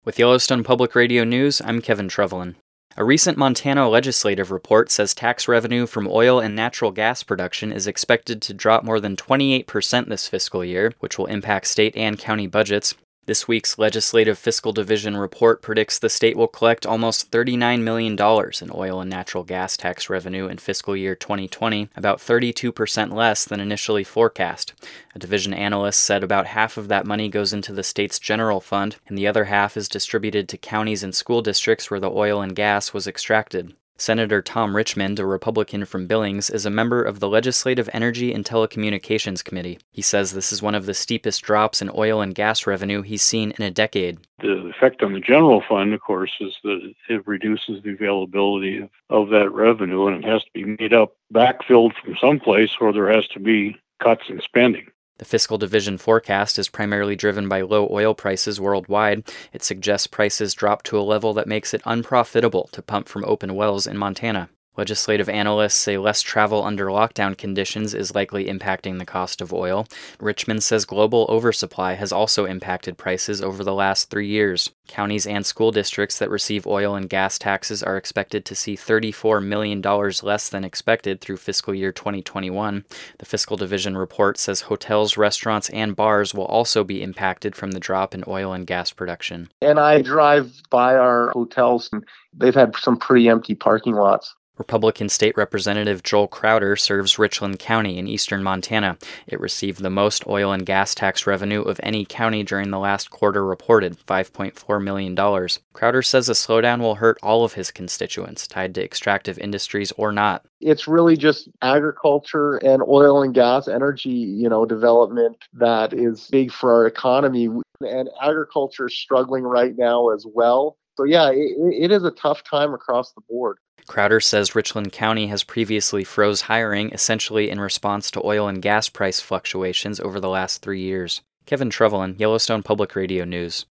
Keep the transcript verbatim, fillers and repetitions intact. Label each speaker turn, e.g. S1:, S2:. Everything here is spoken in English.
S1: With Yellowstone Public Radio News, I'm Kevin Trevelyan. A recent Montana legislative report says tax revenue from oil and natural gas production is expected to drop more than twenty-eight percent this fiscal year, which will impact state and county budgets. This week's Legislative Fiscal Division report predicts the state will collect almost thirty-nine million dollars in oil and natural gas tax revenue in fiscal year twenty twenty, about thirty-two percent less than initially forecast. A division analyst said about half of that money goes into the state's general fund, and the other half is distributed to counties and school districts where the oil and gas was extracted. Senator Tom Richmond, a Republican from Billings, is a member of the Legislative Energy and Telecommunications Committee. He says this is one of the steepest drops in oil and gas revenue he's seen in a decade.
S2: The effect on the general fund, of course, is that it reduces the availability of, of that revenue, and it has to be made up, backfilled from someplace, or there has to be cuts in spending.
S1: The fiscal division forecast is primarily driven by low oil prices worldwide. It suggests prices drop to a level that makes it unprofitable to pump from open wells in Montana. Legislative analysts say less travel under lockdown conditions is likely impacting the cost of oil. Richmond says global oversupply has also impacted prices over the last three years. Counties and school districts that receive oil and gas taxes are expected to see thirty-four million dollars less than expected through fiscal year twenty twenty-one. The fiscal division report says hotels, restaurants, and bars will also be impacted from the drop in oil and gas production.
S3: And I drive by our hotels, and they've had some pretty empty parking lots.
S1: Republican State Representative Joel Crowder serves Richland County in eastern Montana. It received the most oil and gas tax revenue of any county during the last quarter reported, five point four million dollars. Crowder says a slowdown will hurt all of his constituents, tied to extractive industries or not.
S3: It's really just agriculture and oil and gas energy, you know, development that is big for our economy. And agriculture is struggling right now as well. So yeah, it, it is a tough time across the board.
S1: Crowder says Richland County has previously froze hiring, essentially in response to oil and gas price fluctuations over the last three years. Kevin Trevelyan, Yellowstone Public Radio News.